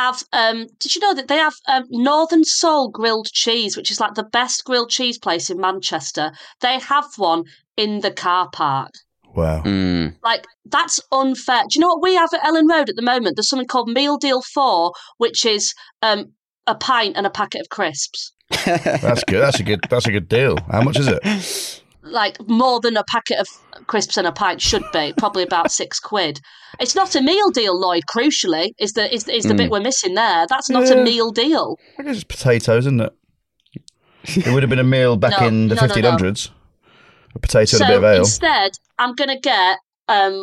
did you know that they have Northern Soul grilled cheese, which is like the best grilled cheese place in Manchester? They have one in the car park. Wow. Like, that's unfair. Do you know what we have at Elland Road at the moment? There's something called Meal Deal 4, which is a pint and a packet of crisps. That's good. That's a good deal. How much is it? Like, more than a packet of crisps and a pint should be, probably about £6. It's not a meal deal, Lloyd, crucially, is the bit we're missing there. That's not a meal deal. I guess it's potatoes, isn't it? It would have been a meal back in the 1500s. No. A potato and a bit of ale. Instead, I'm going to get, and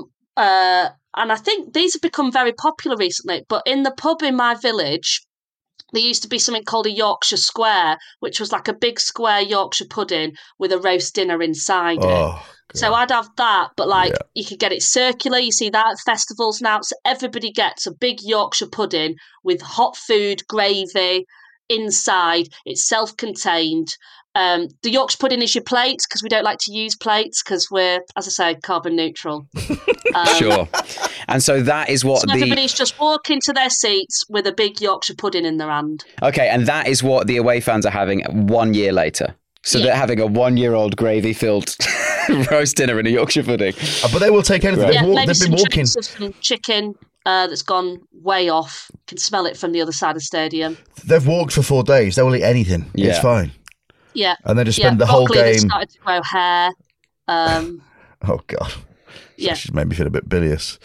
I think these have become very popular recently, but in the pub in my village, there used to be something called a Yorkshire Square, which was like a big square Yorkshire pudding with a roast dinner inside it. God. So I'd have that, but you could get it circular. You see that at festivals now. So everybody gets a big Yorkshire pudding with hot food, gravy inside. It's self-contained. The Yorkshire pudding is your plates because we don't like to use plates because we're, as I say, carbon neutral. Sure. And so that is what everybody's just walking to their seats with a big Yorkshire pudding in their hand. Okay, and that is what the away fans are having 1 year later. So they're having a 1-year-old gravy-filled roast dinner and a Yorkshire pudding. But they will take anything. Right. Maybe some walking. Some chicken. that's gone way off. You can smell it from the other side of the stadium. They've walked for 4 days. They will eat anything. Yeah. It's fine. Yeah. And they just spend the whole broccoli game. That started to grow hair. Oh, God. Yeah. She's made me feel a bit bilious.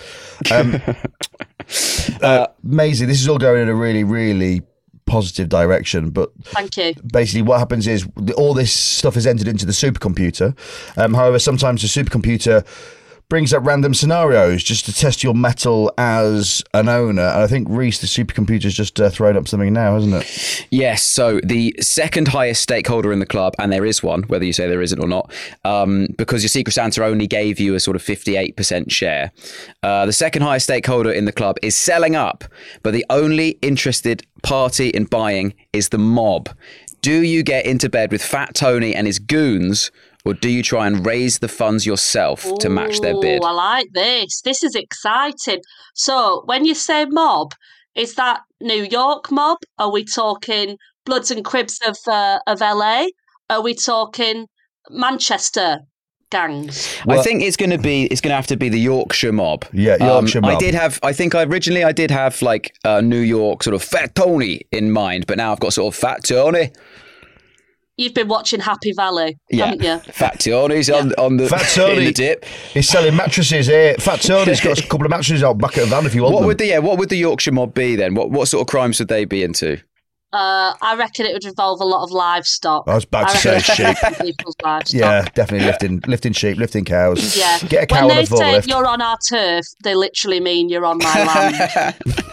Maisie, this is all going in a really, really positive direction, but thank you. Basically what happens is all this stuff is entered into the supercomputer. However, sometimes the supercomputer brings up random scenarios just to test your mettle as an owner. And I think, Reese, the supercomputer's just thrown up something now, hasn't it? Yes, so the second highest stakeholder in the club, and there is one, whether you say there isn't or not, because your Secret Santa only gave you a sort of 58% share. The second highest stakeholder in the club is selling up, but the only interested party in buying is the mob. Do you get into bed with Fat Tony and his goons, or do you try and raise the funds yourself to match their bid? I like this. This is exciting. So when you say mob, is that New York mob? Are we talking Bloods and Cribs of LA? Are we talking Manchester gangs? Well, I think it's going to have to be the Yorkshire mob. Yeah, Yorkshire mob. I think originally I did have like New York sort of Fat Tony in mind, but now I've got sort of Fat Tony. You've been watching Happy Valley, haven't you? Fat Tony's on the Fat Tony in the dip. He's selling mattresses here. Fat Tony's got a couple of mattresses out back at the van if you want them. What would the Yorkshire mob be then? What sort of crimes would they be into? I reckon it would involve a lot of livestock. I was about to say sheep. People's livestock. Yeah, definitely lifting sheep, lifting cows. Yeah. Get a cow when on a forklift. they say you're on our turf, they literally mean you're on my land.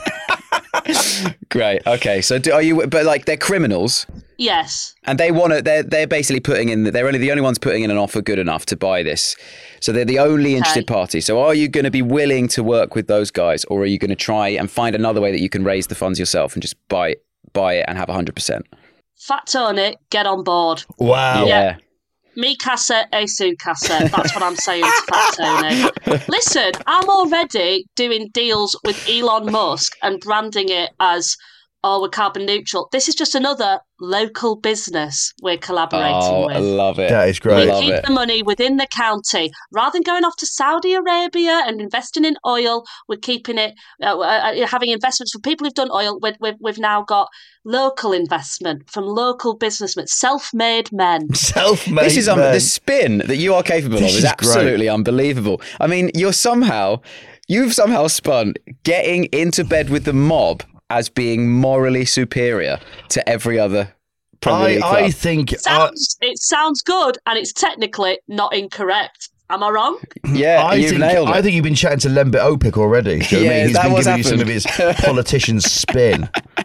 Great. Okay. So are you? But like they're criminals. Yes. And they want to. They're basically putting in. They're the only ones putting in an offer good enough to buy this. So they're the only interested party. So are you going to be willing to work with those guys, or are you going to try and find another way that you can raise the funds yourself and just buy it and have 100%? Fat Tony, get on board. Wow. Yeah. Me casa, e su casa. That's what I'm saying to Fat Tony. Listen, I'm already doing deals with Elon Musk and branding it as, we're carbon neutral. This is just another local business we're collaborating with. I love it. That is great. We keep the money within the county. Rather than going off to Saudi Arabia and investing in oil, we're keeping it, having investments for people who've done oil. We've now got local investment from local businessmen, self-made men. Self-made This is men. the spin that you are capable of is absolutely unbelievable. I mean, you've somehow spun getting into bed with the mob as being morally superior to every other Premier League club. I think it sounds good, and it's technically not incorrect. Am I wrong? Yeah, you've nailed it. I think you've been chatting to Lembit Opik already. Do you know what I mean? He's been giving you some of his politician spin.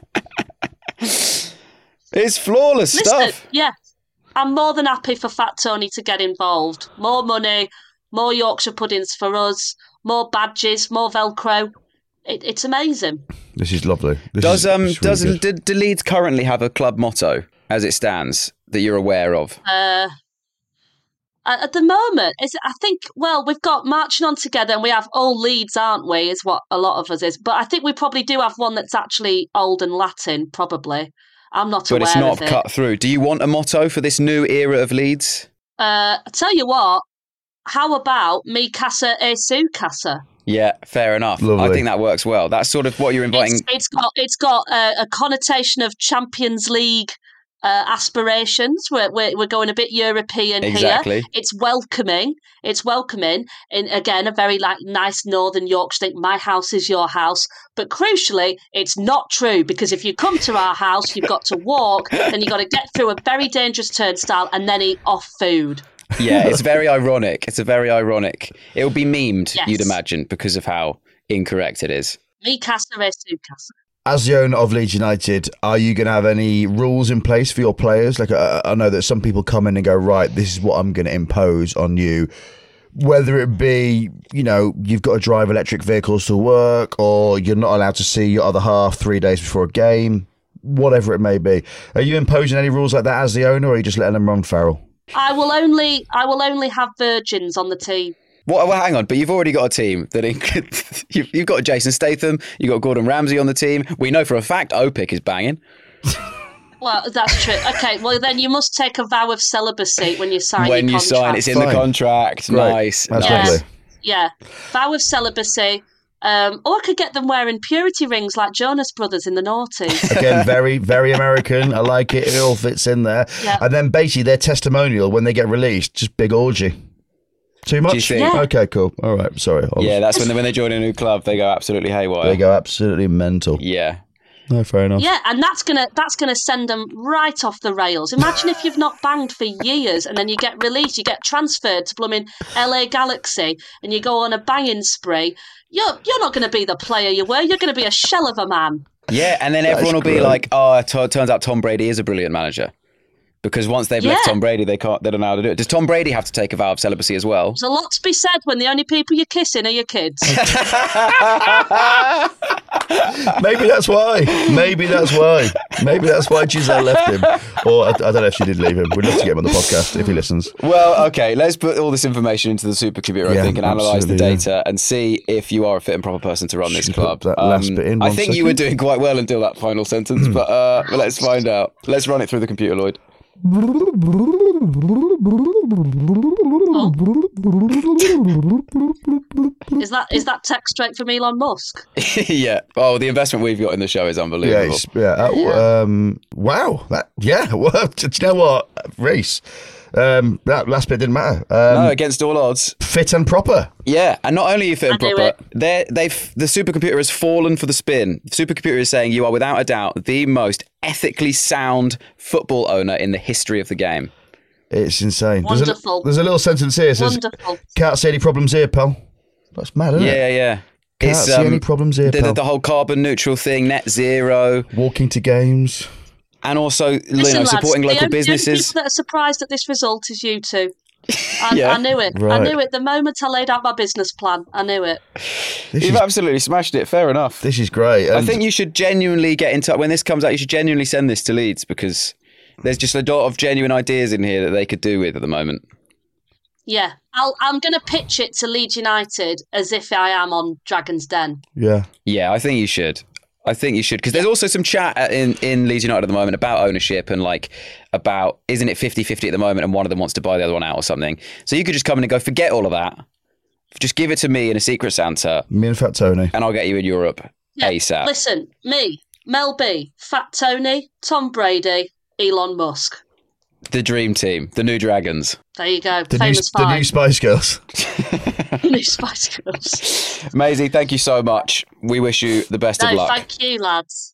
It's flawless stuff. Yeah, I'm more than happy for Fat Tony to get involved. More money, more Yorkshire puddings for us, more badges, more Velcro. It's amazing. This is lovely. Do Leeds currently have a club motto as it stands that you're aware of? At the moment, I think, we've got marching on together and we have all Leeds, aren't we, is what a lot of us is. But I think we probably do have one that's actually old and Latin, probably. I'm not aware of it. But it's not cut through. Do you want a motto for this new era of Leeds? I tell you what, how about me casa e su casa? Yeah, fair enough. Lovely. I think that works well. That's sort of what you're inviting. It's got a connotation of Champions League aspirations. We're going a bit European exactly. Here. It's welcoming. In again a very nice Northern Yorkshire thing. My house is your house. But crucially, it's not true, because if you come to our house, you've got to walk, then you've got to get through a very dangerous turnstile and then eat off food. Yeah, it's very ironic. It'll be memed, yes. You'd imagine, because of how incorrect it is. Me casa e su casa. As the owner of Leeds United, are you going to have any rules in place for your players? Like, I know that some people come in and go, right, this is what I'm going to impose on you. Whether it be, you've got to drive electric vehicles to work, or you're not allowed to see your other half 3 days before a game, whatever it may be. Are you imposing any rules like that as the owner, or are you just letting them run feral? I will only have virgins on the team. Well, hang on, but you've already got a team that you've got Jason Statham, you've got Gordon Ramsay on the team. We know for a fact Opik is banging. Well, that's true. Okay, well then you must take a vow of celibacy when you sign your contract. When you sign, it's in the contract. Great. Nice. That's nice. lovely. Yeah, vow of celibacy. Or I could get them wearing purity rings like Jonas Brothers in the noughties. Again, very, very American. I like it. It all fits in there. Yeah. And then basically their testimonial when they get released, just big orgy. Too much? Do you think? Yeah. Okay, cool. All right, sorry. Yeah, that's when they join a new club, they go absolutely haywire. They go absolutely mental. Yeah. No, fair enough. Yeah, and that's gonna send them right off the rails. Imagine if you've not banged for years and then you get released, you get transferred to blooming LA Galaxy, and you go on a banging spree. You're not going to be the player you were. You're going to be a shell of a man. Yeah, and then everyone will be like, "Oh, it turns out Tom Brady is a brilliant manager." Because once they've left Tom Brady, they don't know how to do it. Does Tom Brady have to take a vow of celibacy as well? There's a lot to be said when the only people you're kissing are your kids. Maybe that's why. Maybe that's why Giselle left him. Or I don't know if she did leave him. We'd love to get him on the podcast if he listens. Well, okay, let's put all this information into the supercomputer, I think, and analyse the data and see if you are a fit and proper person to run this club. That last bit in. I think you were doing quite well until that final sentence, but let's find out. Let's run it through the computer, Lloyd. Is that text straight from Elon Musk? Yeah. Oh, the investment we've got in the show is unbelievable. Wow. Well, do you know what, Reese? That last bit didn't matter. No, against all odds. Fit and proper. Yeah, and not only are you fit and proper, the supercomputer has fallen for the spin. The supercomputer is saying you are without a doubt the most ethically sound football owner in the history of the game. It's insane. Wonderful. There's a little sentence here that says, "Can't see any problems here, pal." That's mad, isn't it? Yeah. Can't see any problems here, pal. The whole carbon neutral thing, net zero. Walking to games. And also, Listen, supporting lads, local businesses. The only people that are surprised at this result is you two. I knew it. Right. I knew it the moment I laid out my business plan. I knew it. You've absolutely smashed it. Fair enough. This is great. I think you should genuinely get in touch. When this comes out, you should genuinely send this to Leeds, because there's just a lot of genuine ideas in here that they could do with at the moment. Yeah. I'm going to pitch it to Leeds United as if I am on Dragon's Den. Yeah. Yeah, I think you should. Because there's also some chat in Leeds United at the moment about ownership and about, isn't it 50-50 at the moment, and one of them wants to buy the other one out or something. So you could just come in and go, forget all of that. Just give it to me in a Secret Santa. Me and Fat Tony. And I'll get you in Europe ASAP. Listen, me, Mel B, Fat Tony, Tom Brady, Elon Musk. The dream team, the new Dragons. There you go. The Famous five. new Spice Girls. New Spice Girls. Maisie, thank you so much. We wish you the best of luck. Thank you, lads.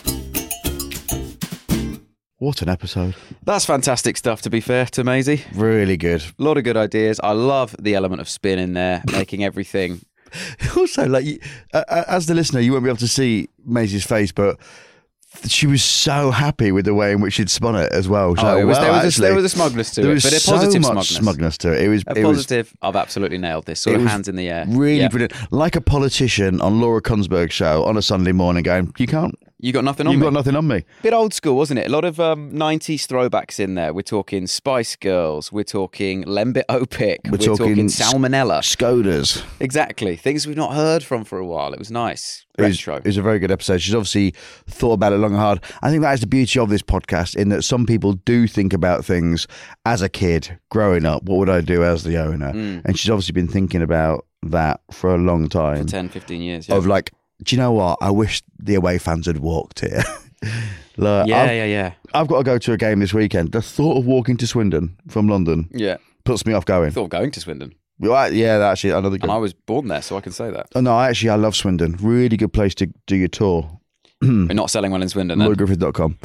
What an episode. That's fantastic stuff, to be fair to Maisie. Really good. A lot of good ideas. I love the element of spin in there, making everything. Also, as the listener, you won't be able to see Maisie's face, but she was so happy with the way in which she'd spun it as well. There was a smugness to it, but a positive smugness to it. It was positive. I've absolutely nailed this. Sort of hands in the air. Really brilliant. Like a politician on Laura Kunsberg's show on a Sunday morning going, You got nothing on me. You've got nothing on me. Bit old school, wasn't it? A lot of 90s throwbacks in there. We're talking Spice Girls. We're talking Lembit Opik. We're talking Salmonella. Skodas. Exactly. Things we've not heard from for a while. It was nice. Retro. It was a very good episode. She's obviously thought about it long and hard. I think that is the beauty of this podcast, in that some people do think about things as a kid growing up. What would I do as the owner? And she's obviously been thinking about that for a long time. For 10, 15 years. Yeah. Of do you know what? I wish the away fans had walked here. I've got to go to a game this weekend. The thought of walking to Swindon from London puts me off going. Thought of going to Swindon. Yeah, actually another good. And I was born there, so I can say that. Oh, no, I love Swindon. Really good place to do your tour. We're not selling one in Swindon, then? LloydGriffith.com.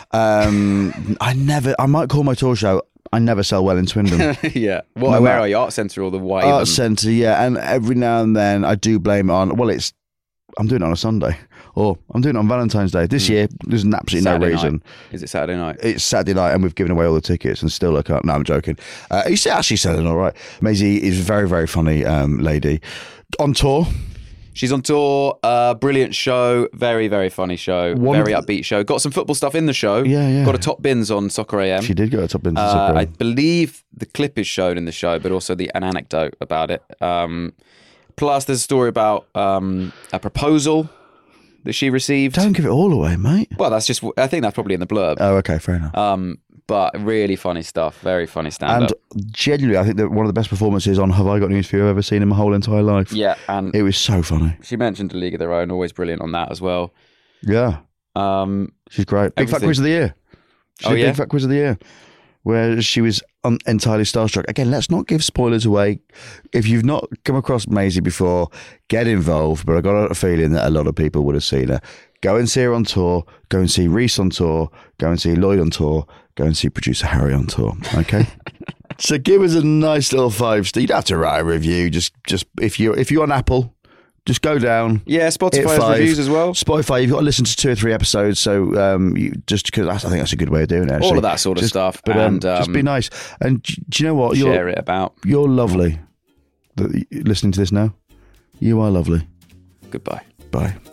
I might call my tour show, I never sell well in Swindon. Yeah. Where are you? Art Centre or the Wave? Art Centre, yeah. And every now and then I do blame it on, I'm doing it on a Sunday, or I'm doing it on Valentine's Day. This year, there's absolutely no reason. Night. Is it Saturday night? It's Saturday night, and we've given away all the tickets, and still I can't. No, I'm joking. He's actually selling all right. Maisie is a very, very funny lady. On tour. She's on tour. Brilliant show. Very, very funny show. Very upbeat show. Got some football stuff in the show. Yeah. Got a top bins on Soccer AM. She did go a top bins on Soccer AM. I believe the clip is shown in the show, but also an anecdote about it. Plus, there's a story about a proposal that she received. Don't give it all away, mate. Well, I think that's probably in the blurb. Oh, okay, fair enough. but really funny stuff. Very funny stand-up. And genuinely, I think that one of the best performances on Have I Got News For You I've ever seen in my whole entire life. Yeah, and it was so funny. She mentioned A League of Their Own, always brilliant on that as well. Yeah. She's great. Big Fat Quiz of the Year. Big Fat Quiz of the Year, where she was entirely starstruck. Again, let's not give spoilers away. If you've not come across Maisie before, get involved. But I got a feeling that a lot of people would have seen her. Go and see her on tour. Go and see Reese on tour. Go and see Lloyd on tour. Go and see producer Harry on tour. Okay. So give us a nice little 5-star. You'd have to write a review. Just if you're on Apple, just go down. Yeah, Spotify has reviews as well. Spotify, you've got to listen to 2 or 3 episodes. So just because I think that's a good way of doing it. Actually. All of that sort of stuff. But and just be nice. And do you know what? Share it about. You're lovely. Listening to this now, you are lovely. Goodbye. Bye.